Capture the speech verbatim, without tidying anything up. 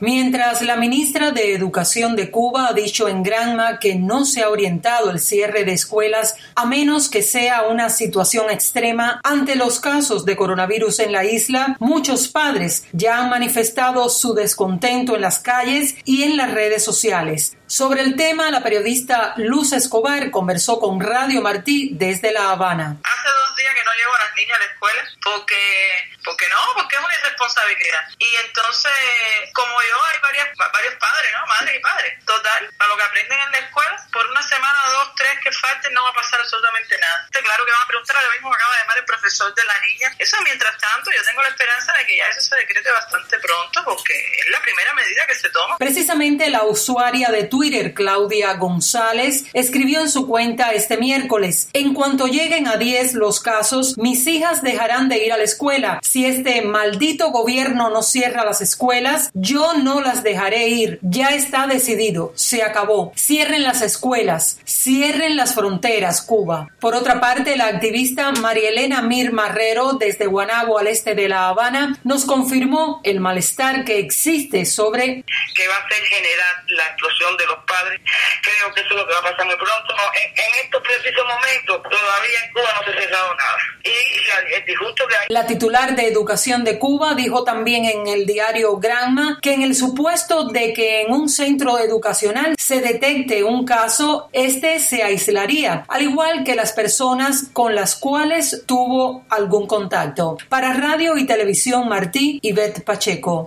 Mientras la ministra de Educación de Cuba ha dicho en Granma que no se ha orientado el cierre de escuelas a menos que sea una situación extrema ante los casos de coronavirus en la isla, muchos padres ya han manifestado su descontento en las calles y en las redes sociales. Sobre el tema, la periodista Luz Escobar conversó con Radio Martí desde La Habana. Hace dos días que no llevo a las niñas a la escuela porque, porque no, porque es una irresponsabilidad. Y entonces, como yo, hay varias, varios padres, ¿no? Madres y padres. Total, a lo que aprenden en la escuela, por una semana, dos, tres que falten, no va a pasar absolutamente nada. Claro que van a preguntar a lo mismo que acaba de llamar el profesor de la niña. Eso, mientras tanto, yo tengo la esperanza de que ya eso se decrete bastante pronto porque es la primera medida que se toma. Precisamente la usuaria de Twitter, Claudia González, escribió en su cuenta este miércoles: en cuanto lleguen a diez los casos, mis hijas dejarán de ir a la escuela. Si este maldito gobierno no cierra las escuelas, yo no las dejaré ir. Ya está decidido, se acabó. Cierren las escuelas, cierren las fronteras, Cuba. Por otra parte, la activista María Elena Mir Marrero, desde Guanabo al este de La Habana, nos confirmó el malestar que existe sobre que va a ser generar la explosión de los padres. Creo que eso es lo que va a pasar muy pronto. En, en estos precisos momentos, todavía en Cuba no se ha cerrado nada. Y la, el disgusto que hay... La titular de Educación de Cuba dijo también en el diario Granma que en el supuesto de que en un centro educacional se detecte un caso, este se aislaría, al igual que las personas con las cuales tuvo algún contacto. Para Radio y Televisión Martí, Ivette Pacheco.